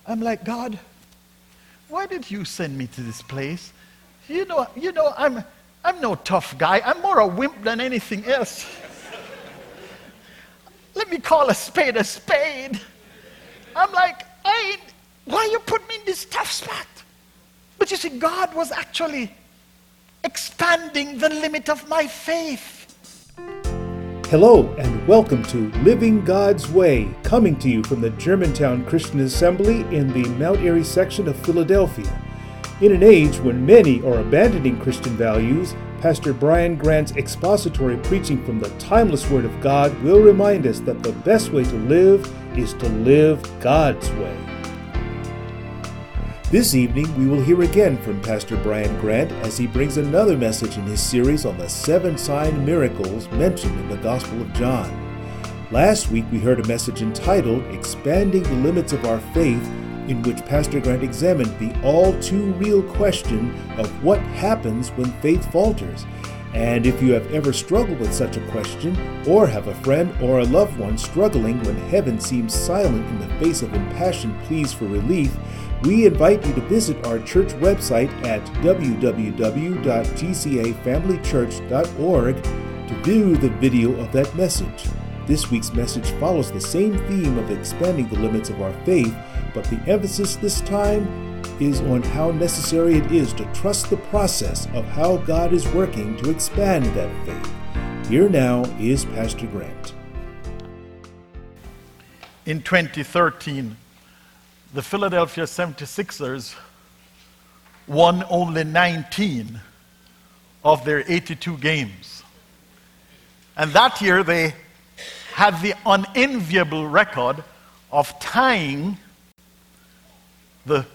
I'm like, God, why did you send me to this place? You know, I'm no tough guy. I'm more a wimp than anything else. Let me call a spade a spade. I'm like, why you put me in this tough spot? But you see, God was actually expanding the limit of my faith. Hello and welcome to Living God's Way, coming to you from the Germantown Christian Assembly in the Mount Airy section of Philadelphia. In an age when many are abandoning Christian values, Pastor Brian Grant's expository preaching from the timeless Word of God will remind us that the best way to live is to live God's way. This evening, we will hear again from Pastor Brian Grant as he brings another message in his series on the 7 sign miracles mentioned in the Gospel of John. Last week, we heard a message entitled Expanding the Limits of Our Faith, in which Pastor Grant examined the all-too-real question of what happens when faith falters. And if you have ever struggled with such a question, or have a friend or a loved one struggling when heaven seems silent in the face of impassioned pleas for relief, we invite you to visit our church website at www.gcafamilychurch.org to view the video of that message. This week's message follows the same theme of expanding the limits of our faith, but the emphasis this time is on how necessary it is to trust the process of how God is working to expand that faith. Here now is Pastor Grant. In 2013, the Philadelphia 76ers won only 19 of their 82 games. And that year they had the unenviable record of tying the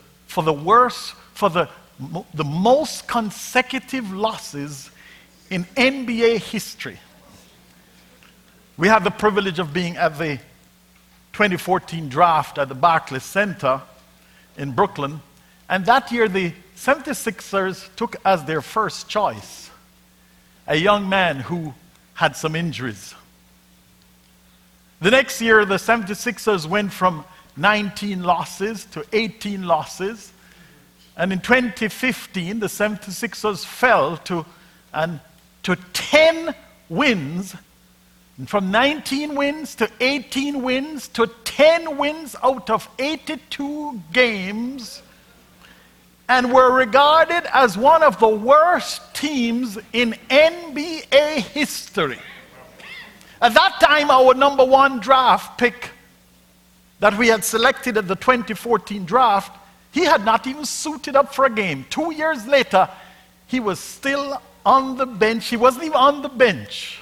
most consecutive losses in NBA history. We had the privilege of being at the 2014 draft at the Barclays Center in Brooklyn, and that year the 76ers took as their first choice a young man who had some injuries. The next year the 76ers went from 19 losses to 18 losses, and in 2015 the 76ers fell to 10 wins. And from 19 wins to 18 wins to 10 wins out of 82 games, and were regarded as one of the worst teams in NBA history. At that time, our number 1 draft pick that we had selected at the 2014 draft, he had not even suited up for a game. 2 years later, he was still on the bench. He wasn't even on the bench.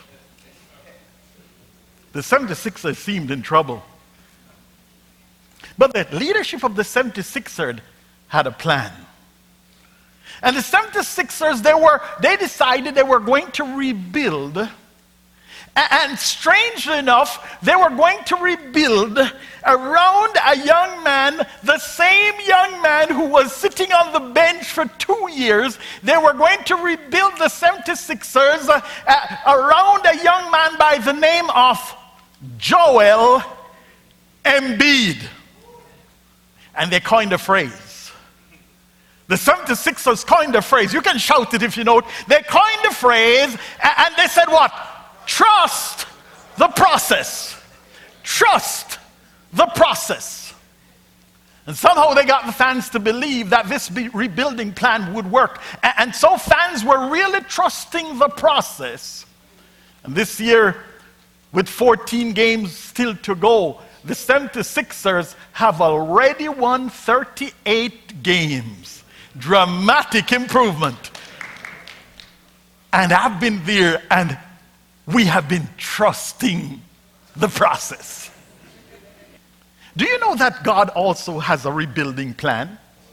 The 76ers seemed in trouble. But the leadership of the 76ers had a plan. And the 76ers, they decided they were going to rebuild. And strangely enough, they were going to rebuild around a young man, the same young man who was sitting on the bench for 2 years. They were going to rebuild the 76ers around a young man by the name of Joel Embiid. And they coined a phrase. The 76ers coined a phrase. You can shout it if you know it. They coined a phrase and they said what? Trust the process. Trust the process. And somehow they got the fans to believe that this rebuilding plan would work. And so fans were really trusting the process. And this year, with 14 games still to go, the 76ers have already won 38 games. Dramatic improvement. And I've been there, and we have been trusting the process. Do you know that God also has a rebuilding plan?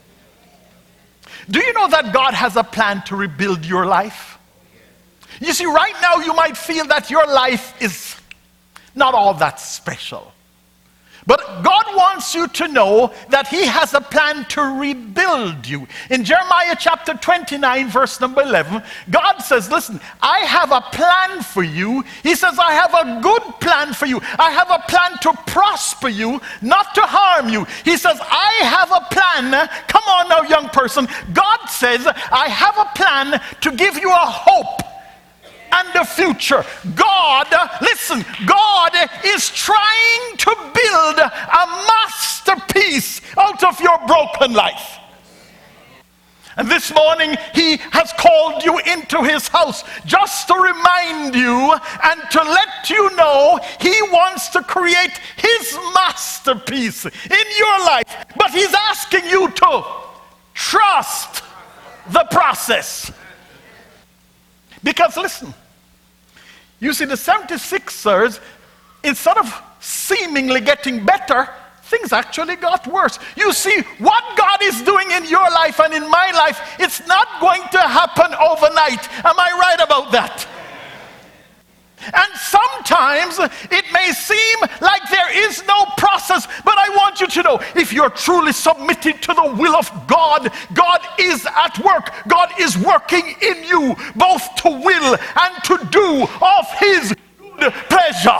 Do you know that God has a plan to rebuild your life? You see, right now you might feel that your life is not all that special. But God wants you to know that He has a plan to rebuild you. In Jeremiah chapter 29, verse number 11, God says, listen, I have a plan for you. He says, I have a good plan for you. I have a plan to prosper you, not to harm you. He says, I have plan. Come on now, young person. God says, I have a plan to give you a hope and a future. God, listen, God is trying to build a masterpiece out of your broken life. And this morning, he has called you into his house just to remind you and to let you know he wants to create his masterpiece in your life. But he's asking you to trust the process. Because listen, you see, the 76ers, instead of seemingly getting better, things actually got worse. You see, what God is doing in your life and in my life, it's not going to happen overnight. Am I right about that? And sometimes it may seem like there is no process, but I want you to know, if you're truly submitted to the will of God, God is at work. God is working in you, both to will and to do of his good pleasure.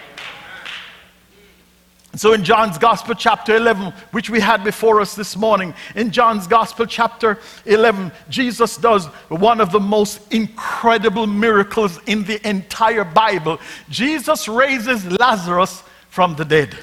So in John's Gospel chapter 11, which we had before us this morning, in John's Gospel chapter 11, Jesus does one of the most incredible miracles in the entire Bible. Jesus raises Lazarus from the dead.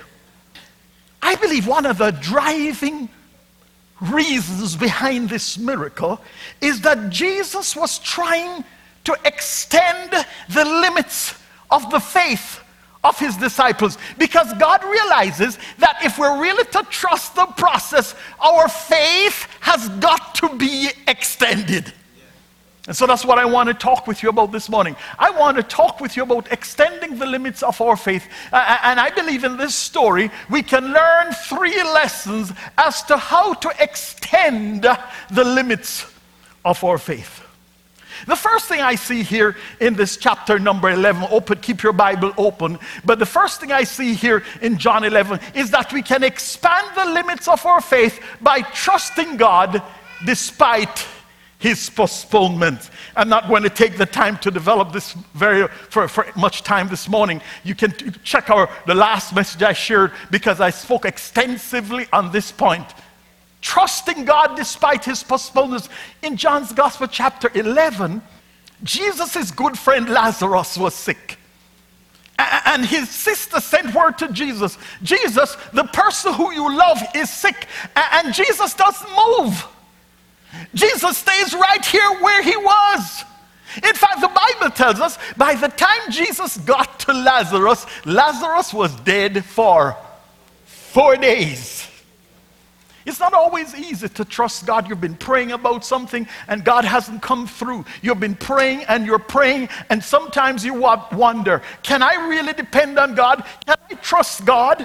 I believe one of the driving reasons behind this miracle is that Jesus was trying to extend the limits of the faith of his disciples, because God realizes that if we're really to trust the process, our faith has got to be extended. And so that's what I want to talk with you about this morning. I want to talk with you about extending the limits of our faith. And I believe in this story we can learn 3 lessons as to how to extend the limits of our faith. The first thing I see here in this chapter number 11, keep your Bible open, but the first thing I see here in John 11 is that we can expand the limits of our faith by trusting God despite his postponement. I'm not going to take the time to develop this for much time this morning. You can check the last message I shared, because I spoke extensively on this point. Trusting God despite his postponements. In John's Gospel chapter 11, Jesus' good friend Lazarus was sick. And his sister sent word to Jesus, Jesus, the person who you love is sick. And Jesus doesn't move. Jesus stays right here where he was. In fact, the Bible tells us by the time Jesus got to Lazarus, Lazarus was dead for 4 days. It's not always easy to trust God. You've been praying about something and God hasn't come through. You've been praying and you're praying, and sometimes you wonder, can I really depend on God? Can I trust God?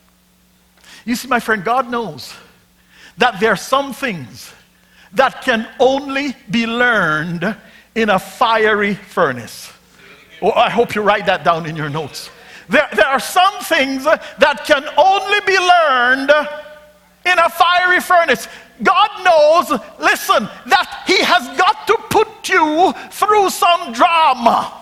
You see, my friend, God knows that there are some things that can only be learned in a fiery furnace. Oh, I hope you write that down in your notes. There are some things that can only be learned in a fiery furnace. God knows, listen, that he has got to put you through some drama.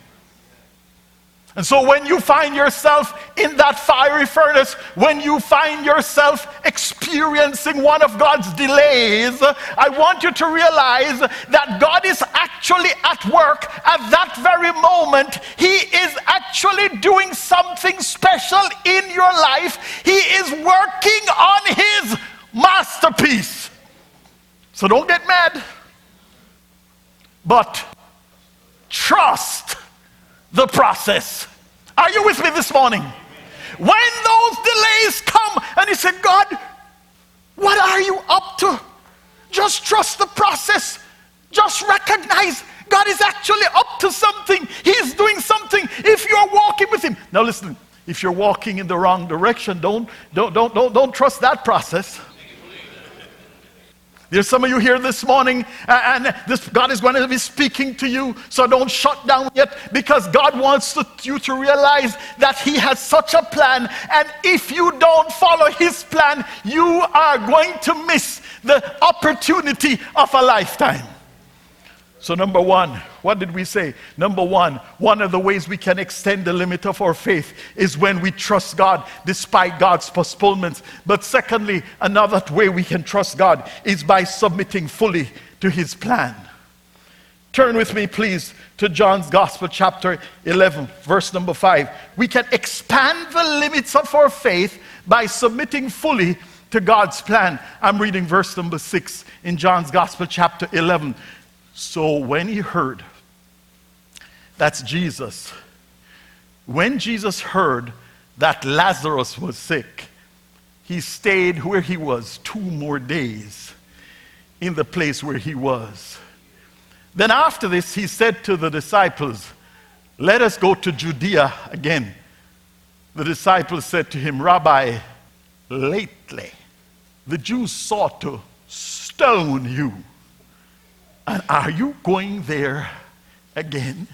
And so when you find yourself in that fiery furnace, when you find yourself experiencing one of God's delays, I want you to realize that God is actually at work at that very moment. He is actually doing something special in your life. He is working on his masterpiece. So don't get mad, but trust the process. Are you with me this morning? When those delays come and you say, God, what are you up to? Just trust the process. Just recognize God is actually up to something. He is doing something if you're walking with him. Now listen, if you're walking in the wrong direction, don't trust that process. There's some of you here this morning, and God is going to be speaking to you, so don't shut down yet, because God wants you to realize that he has such a plan, and if you don't follow his plan, you are going to miss the opportunity of a lifetime. So number one, what did we say? Number one of the ways we can extend the limit of our faith is when we trust God despite God's postponements. But secondly, another way we can trust God is by submitting fully to his plan. Turn with me, please, to John's Gospel, chapter 11, verse number 5. We can expand the limits of our faith by submitting fully to God's plan. I'm reading verse number 6 in John's Gospel, chapter 11. So when he heard, that's Jesus, when Jesus heard that Lazarus was sick, he stayed where he was 2 more days in the place where he was. Then after this, he said to the disciples, let us go to Judea again. The disciples said to him, Rabbi, lately the Jews sought to stone you. And are you going there again?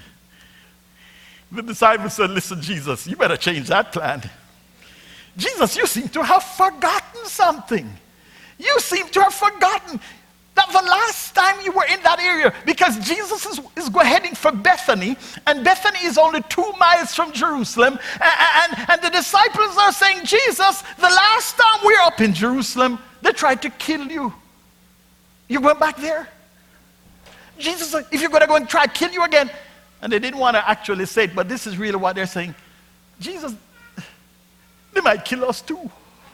The disciples said, listen, Jesus, you better change that plan. Jesus, you seem to have forgotten something. You seem to have forgotten that the last time you were in that area, because Jesus is heading for Bethany, and Bethany is only 2 miles from Jerusalem, and the disciples are saying, Jesus, the last time we were up in Jerusalem, they tried to kill you. You went back there? Jesus, if you're going to go and try to kill you again. And they didn't want to actually say it, but this is really what they're saying. Jesus, they might kill us too.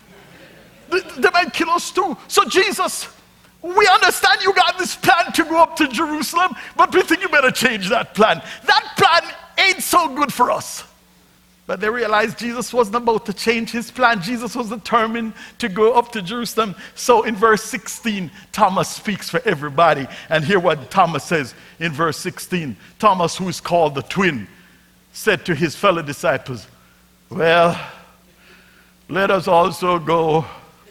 They might kill us too. So Jesus, we understand you got this plan to go up to Jerusalem, but we think you better change that plan. That plan ain't so good for us. But they realized Jesus wasn't about to change his plan. Jesus was determined to go up to Jerusalem. So in verse 16, Thomas speaks for everybody. And hear what Thomas says in verse 16. Thomas, who is called the twin, said to his fellow disciples, well, let us also go,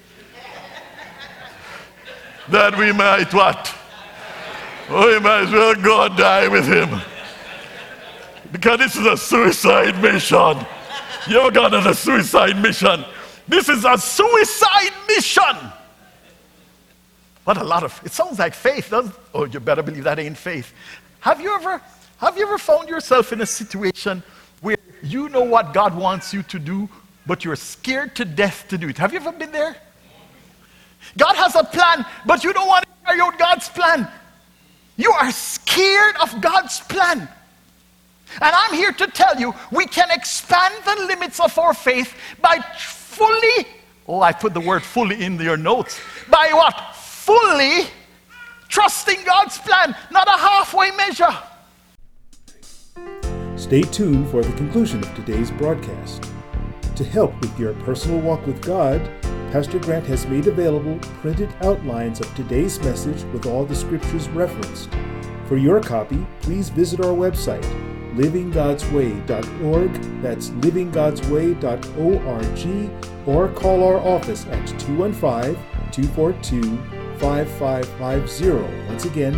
that we might what? Oh, we might as well go and die with him. Because this is a suicide mission. You ever gone on a suicide mission? This is a suicide mission. What a lot of, it sounds like faith, doesn't it? Oh, you better believe that ain't faith. Have you ever found yourself in a situation where you know what God wants you to do, but you're scared to death to do it? Have you ever been there? God has a plan, but you don't want to carry out God's plan. You are scared of God's plan. And I'm here to tell you, we can expand the limits of our faith by fully, oh, I put the word fully in your notes, by what? Fully trusting God's plan, not a halfway measure. Stay tuned for the conclusion of today's broadcast. To help with your personal walk with God, Pastor Grant has made available printed outlines of today's message with all the scriptures referenced. For your copy, please visit our website, livinggodsway.org, that's livinggodsway.org, or call our office at 215-242-5550. Once again,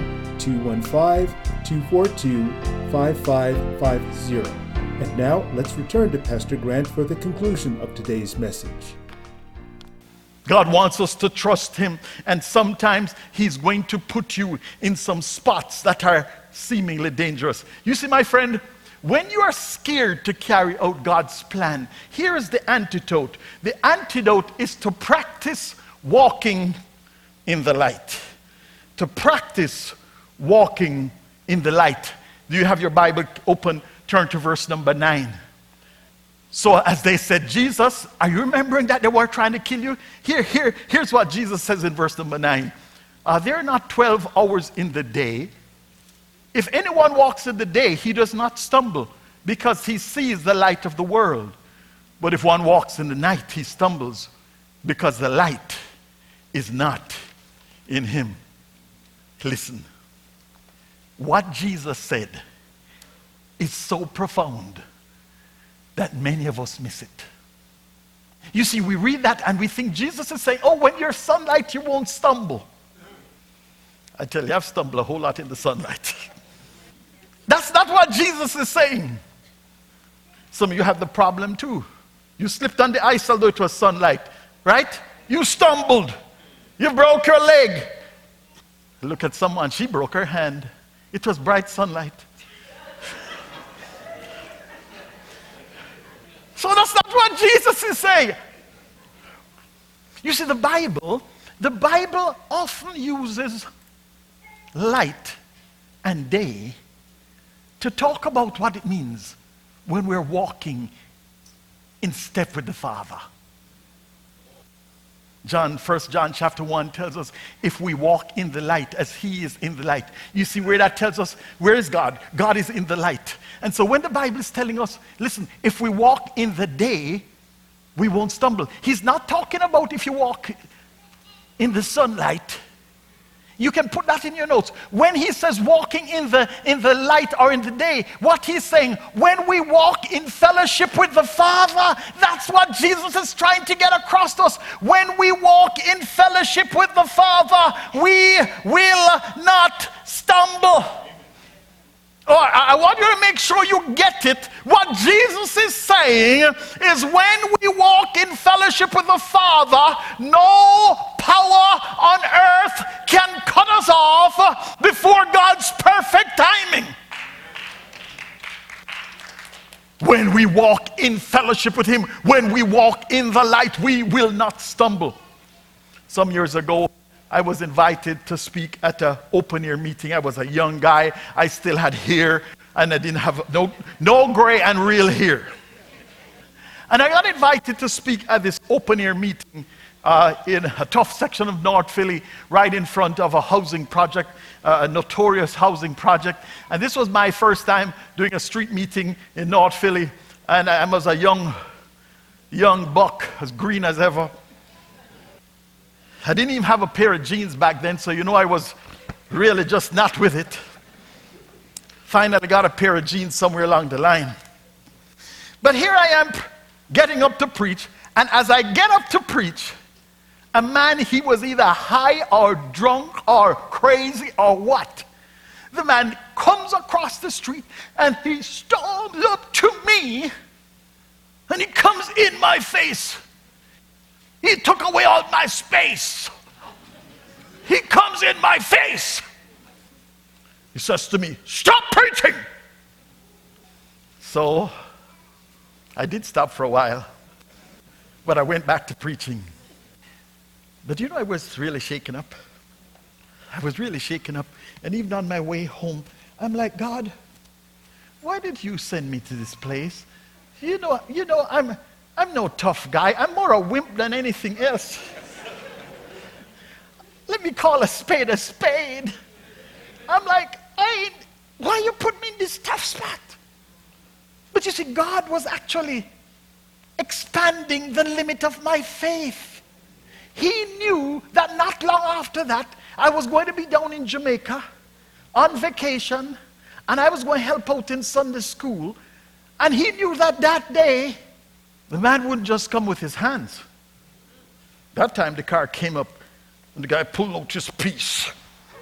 215-242-5550. And now, let's return to Pastor Grant for the conclusion of today's message. God wants us to trust him, and sometimes he's going to put you in some spots that are seemingly dangerous. You see, my friend, when you are scared to carry out God's plan, here is the antidote. The antidote is to practice walking in the light. To practice walking in the light. Do you have your Bible open? Turn to verse number 9. So as they said, Jesus, are you remembering that they were trying to kill you? Here's what Jesus says in verse number 9. Are there not 12 hours in the day? If anyone walks in the day, he does not stumble, because he sees the light of the world. But if one walks in the night, he stumbles, because the light is not in him. Listen, what Jesus said is so profound that many of us miss it. You see, we read that and we think Jesus is saying, oh, when you're sunlight, you won't stumble. I tell you, I've stumbled a whole lot in the sunlight. That's not what Jesus is saying. Some of you have the problem too. You slipped on the ice although it was sunlight, right? You stumbled. You broke your leg. Look at someone, she broke her hand. It was bright sunlight. So that's not what Jesus is saying. You see, the Bible often uses light and day to talk about what it means when we're walking in step with the Father. 1 John chapter 1 tells us, if we walk in the light as he is in the light. You see where that tells us, where is God? God is in the light. And so when the Bible is telling us, listen, if we walk in the day, we won't stumble. He's not talking about if you walk in the sunlight. You can put that in your notes. When he says walking in the light or in the day, what he's saying, when we walk in fellowship with the Father, that's what Jesus is trying to get across to us. When we walk in fellowship with the Father, we will not stumble. Oh, I want you to make sure you get it. What Jesus is saying is when we walk in fellowship with the Father, no power on earth can cut us off before God's perfect timing. When we walk in fellowship with him, when we walk in the light, we will not stumble. Some years ago, I was invited to speak at an open-air meeting. I was a young guy. I still had hair, and I didn't have no gray and real hair. And I got invited to speak at this open-air meeting in a tough section of North Philly, right in front of a housing project, a notorious housing project. And this was my first time doing a street meeting in North Philly. And I was a young buck, as green as ever. I didn't even have a pair of jeans back then, so I was really just not with it. Finally, I got a pair of jeans somewhere along the line. But here I am getting up to preach, and as I get up to preach, a man, he was either high or drunk or crazy or what. The man comes across the street, and he storms up to me, and he comes in my face. He took away all my space. He comes in my face. He says to me, "Stop preaching!" So I did stop for a while, but I went back to preaching. But I was really shaken up. I was really shaken up. And even on my way home, I'm like, God, why did you send me to this place? I'm no tough guy. I'm more a wimp than anything else. Let me call a spade a spade. I'm like, why you put me in this tough spot? But you see, God was actually expanding the limit of my faith. He knew that not long after that, I was going to be down in Jamaica on vacation, and I was going to help out in Sunday school. And he knew that day, the man wouldn't just come with his hands. That time the car came up and the guy pulled out his piece.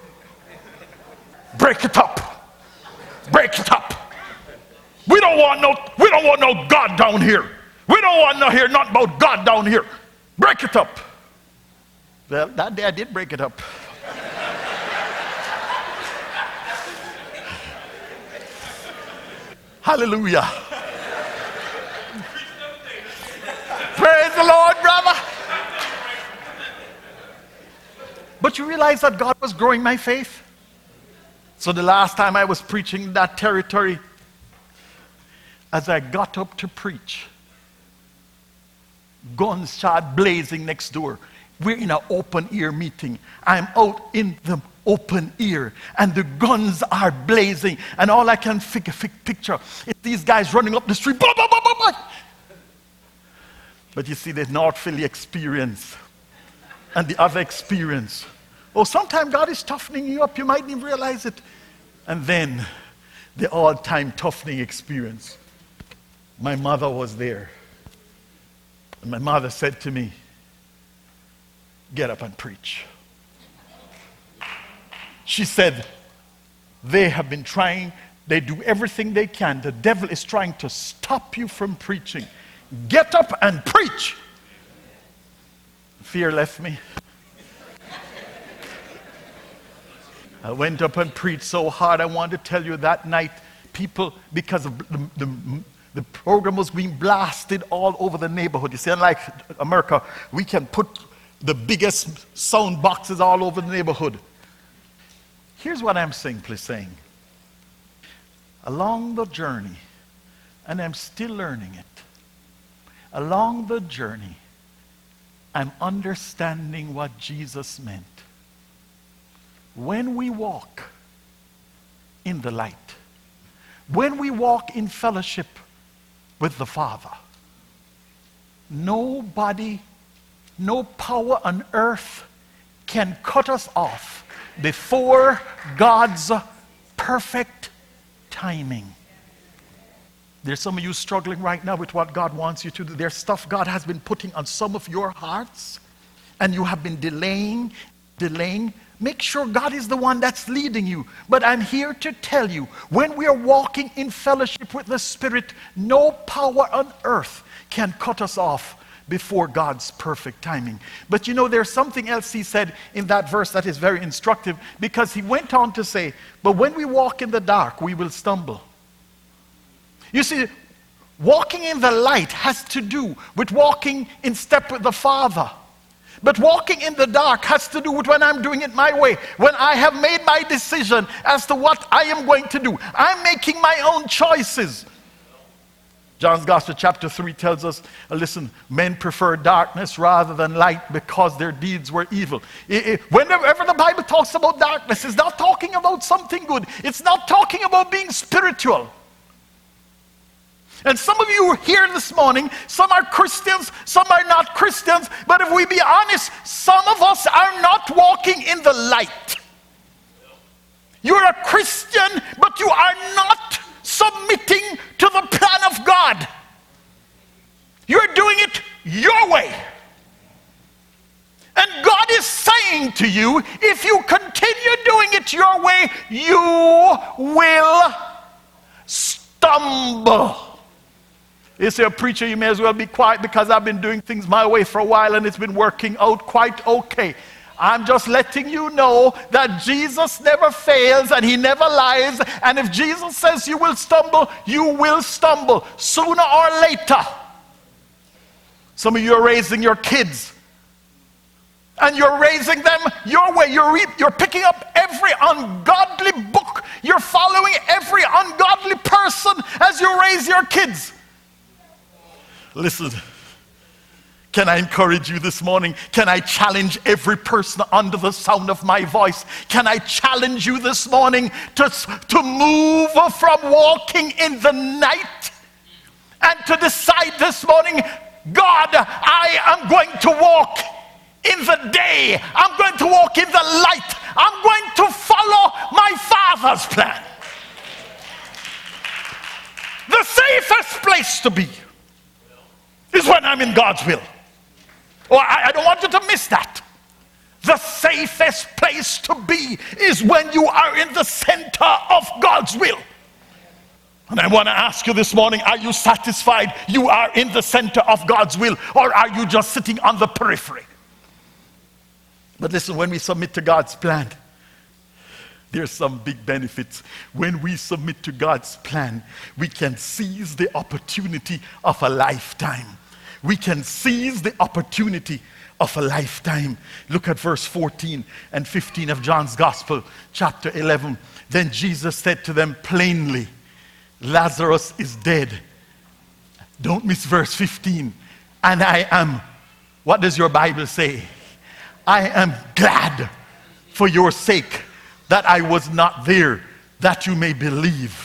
Break it up. Break it up. We don't want no God down here. We don't want to hear nothing about God down here. Break it up. Well, that day I did break it up. Hallelujah. Praise the Lord, brother. But you realize that God was growing my faith? So the last time I was preaching in that territory, as I got up to preach, guns started blazing next door. We're in an open-ear meeting. I'm out in the open ear, and the guns are blazing, and all I can picture is these guys running up the street. Blah, blah, blah, blah, blah. But you see, the North Philly experience and the other experience. Oh, sometimes God is toughening you up. You might even realize it. And then the all-time toughening experience. My mother was there. And my mother said to me, "Get up and preach." She said, "They have been trying. They do everything they can. The devil is trying to stop you from preaching. Get up and preach." Fear left me. I went up and preached so hard. I wanted to tell you that night, people, because of the program was being blasted all over the neighborhood. You see, unlike America, we can put the biggest sound boxes all over the neighborhood. Here's what I'm simply saying. Along the journey, and I'm still learning it, along the journey, I'm understanding what Jesus meant. When we walk in the light, when we walk in fellowship with the Father, nobody, no power on earth can cut us off before God's perfect timing. There's some of you struggling right now with what God wants you to do. There's stuff God has been putting on some of your hearts, and you have been delaying. Make sure God is the one that's leading you. But I'm here to tell you, when we are walking in fellowship with the Spirit, no power on earth can cut us off before God's perfect timing. But you know, there's something else he said in that verse that is very instructive, because he went on to say, but when we walk in the dark, we will stumble. You see, walking in the light has to do with walking in step with the Father. But walking in the dark has to do with when I'm doing it my way, when I have made my decision as to what I am going to do. I'm making my own choices. John's Gospel chapter 3 tells us, listen, men prefer darkness rather than light because their deeds were evil. Whenever the Bible talks about darkness, it's not talking about something good. It's not talking about being spiritual. And some of you here this morning, some are Christians, some are not Christians, but if we be honest, some of us are not walking in the light. You're a Christian, but you are not submitting to the plan of God. You're doing it your way. And God is saying to you, if you continue doing it your way, you will stumble. You say, a preacher, you may as well be quiet because I've been doing things my way for a while and it's been working out quite okay. I'm just letting you know that Jesus never fails and he never lies. And if Jesus says you will stumble, you will stumble sooner or later. Some of you are raising your kids and you're raising them your way. You're picking up every ungodly book. You're following every ungodly person as you raise your kids. Listen, can I encourage you this morning? Can I challenge every person under the sound of my voice? Can I challenge you this morning to move from walking in the night and to decide this morning, God, I am going to walk in the day. I'm going to walk in the light. I'm going to follow my Father's plan. The safest place to be is when I'm in God's will. Oh, I don't want you to miss that. The safest place to be is when you are in the center of God's will. And I want to ask you this morning, are you satisfied you are in the center of God's will, or are you just sitting on the periphery? But listen, when we submit to God's plan, there's some big benefits. When we submit to God's plan, we can seize the opportunity of a lifetime. We can seize the opportunity of a lifetime. Look at verse 14 and 15 of John's Gospel, chapter 11. Then Jesus said to them plainly, Lazarus is dead. Don't miss verse 15. And I am, what does your Bible say? I am glad for your sake that I was not there, that you may believe.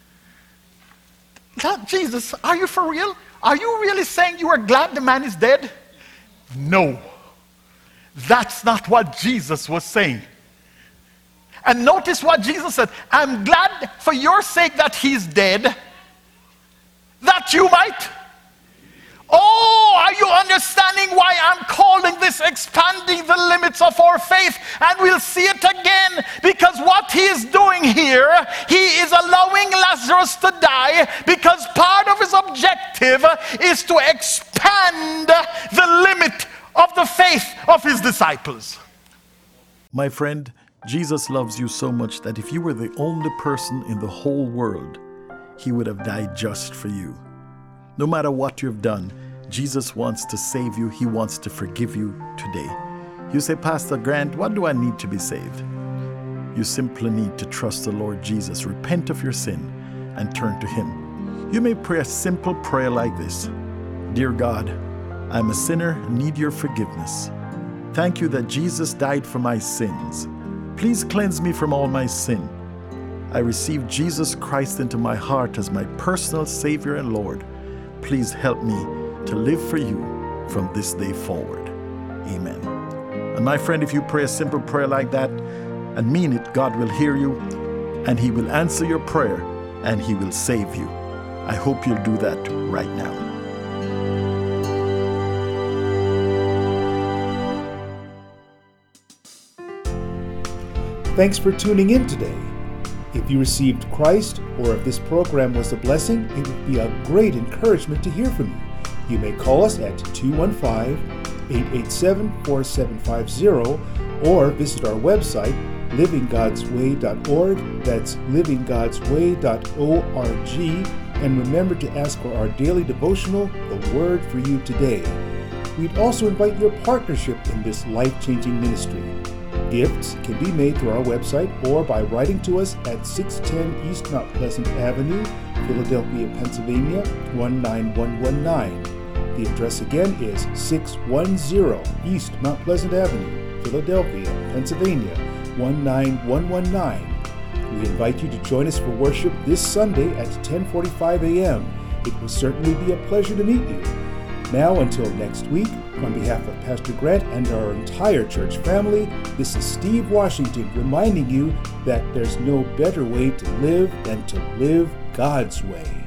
Jesus, are you for real? Are you really saying you are glad the man is dead? No. That's not what Jesus was saying. And notice what Jesus said. I'm glad for your sake that he's dead, that you might. Oh, are you understanding why I'm calling this expanding the limits of our faith? And we'll see it again, because what he is doing here, he is allowing Lazarus to die because part of his objective is to expand the limit of the faith of his disciples. My friend, Jesus loves you so much that if you were the only person in the whole world, he would have died just for you. No matter what you've done, Jesus wants to save you. He wants to forgive you today. You say, Pastor Grant, what do I need to be saved? You simply need to trust the Lord Jesus, repent of your sin, and turn to him. You may pray a simple prayer like this. Dear God, I'm a sinner and need your forgiveness. Thank you that Jesus died for my sins. Please cleanse me from all my sin. I receive Jesus Christ into my heart as my personal Savior and Lord. Please help me to live for you from this day forward. Amen. And my friend, if you pray a simple prayer like that and mean it, God will hear you and he will answer your prayer and he will save you. I hope you'll do that right now. Thanks for tuning in today. If you received Christ, or if this program was a blessing, it would be a great encouragement to hear from you. You may call us at 215-887-4750 or visit our website, livinggodsway.org. That's livinggodsway.org. And remember to ask for our daily devotional, The Word for You Today. We'd also invite your partnership in this life-changing ministry. Gifts can be made through our website or by writing to us at 610 East Mount Pleasant Avenue, Philadelphia, Pennsylvania, 19119. The address again is 610 East Mount Pleasant Avenue, Philadelphia, Pennsylvania, 19119. We invite you to join us for worship this Sunday at 10:45 a.m. It will certainly be a pleasure to meet you. Now, until next week, on behalf of Pastor Grant and our entire church family, this is Steve Washington reminding you that there's no better way to live than to live God's way.